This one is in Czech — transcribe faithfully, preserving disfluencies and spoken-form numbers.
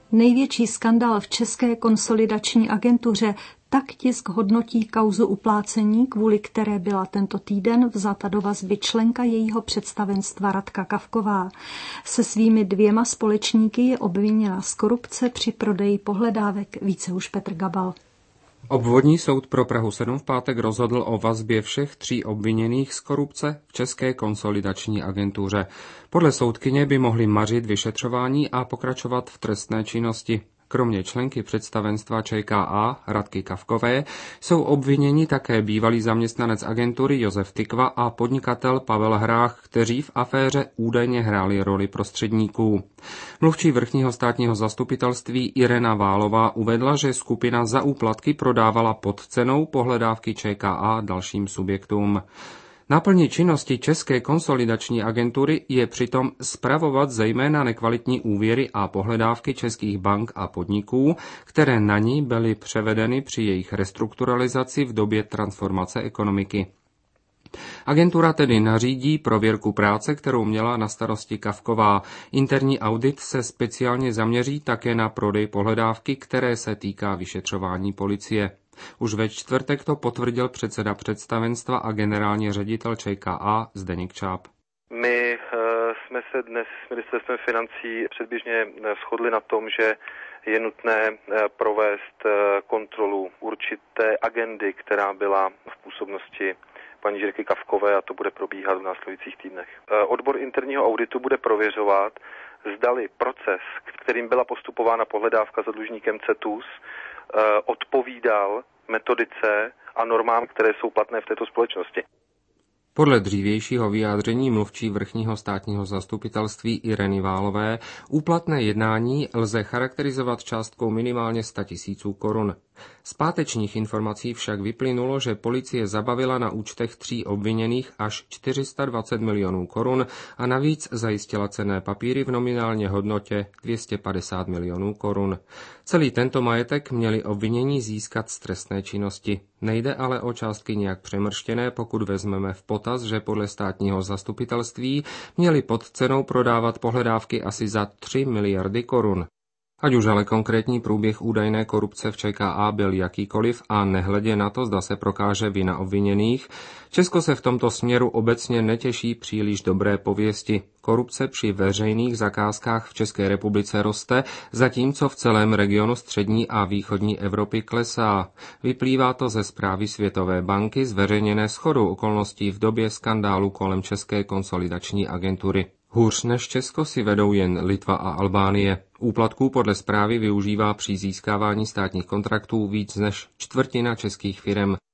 Největší skandál v České konsolidační agentuře, tak tisk hodnotí kauzu uplácení, kvůli které byla tento týden vzata do vazby členka jejího představenstva Radka Kavková. Se svými dvěma společníky je obviněna z korupce při prodeji pohledávek. Více už Petr Gabal. Obvodní soud pro Prahu sedm v pátek rozhodl o vazbě všech tří obviněných z korupce v České konsolidační agentuře. Podle soudkyně by mohli mařit vyšetřování a pokračovat v trestné činnosti. Kromě členky představenstva ČKA Radky Kavkové jsou obviněni také bývalý zaměstnanec agentury Josef Tykva a podnikatel Pavel Hrách, kteří v aféře údajně hráli roli prostředníků. Mluvčí vrchního státního zastupitelství Irena Válová uvedla, že skupina za úplatky prodávala pod cenou pohledávky ČKA dalším subjektům. Náplní činnosti České konsolidační agentury je přitom spravovat zejména nekvalitní úvěry a pohledávky českých bank a podniků, které na ní byly převedeny při jejich restrukturalizaci v době transformace ekonomiky. Agentura tedy nařídí prověrku práce, kterou měla na starosti Kavková. Interní audit se speciálně zaměří také na prodej pohledávky, které se týká vyšetřování policie. Už ve čtvrtek to potvrdil předseda představenstva a generální ředitel ČKA Zdeněk Čáp. My e, jsme se dnes s ministerstvem financí předběžně shodli na tom, že je nutné e, provést e, kontrolu určité agendy, která byla v působnosti paní Žirky Kavkové, a to bude probíhat v následujících týdnech. E, odbor interního auditu bude prověřovat, zdali proces, kterým byla postupována pohledávka za dlužníkem Cetus, odpovídal metodice a normám, které jsou platné v této společnosti. Podle dřívějšího vyjádření mluvčí vrchního státního zastupitelství Ireny Válové úplatné jednání lze charakterizovat částkou minimálně sto tisíců korun. Z pátečních informací však vyplynulo, že policie zabavila na účtech tří obviněných až čtyři sta dvacet milionů korun a navíc zajistila cenné papíry v nominálně hodnotě dvě stě padesát milionů korun. Celý tento majetek měli obvinění získat z trestné činnosti. Nejde ale o částky nějak přemrštěné, pokud vezmeme v potaz, že podle státního zastupitelství měli pod cenou prodávat pohledávky asi za tři miliardy korun. Ať už ale konkrétní průběh údajné korupce v ČKA byl jakýkoliv a nehledě na to, zda se prokáže vina obviněných, Česko se v tomto směru obecně netěší příliš dobré pověsti. Korupce při veřejných zakázkách v České republice roste, zatímco v celém regionu střední a východní Evropy klesá. Vyplývá to ze zprávy Světové banky zveřejněné shodou okolností v době skandálu kolem České konsolidační agentury. Hůř než Česko si vedou jen Litva a Albánie. Úplatků podle zprávy využívá při získávání státních kontraktů víc než čtvrtina českých firem.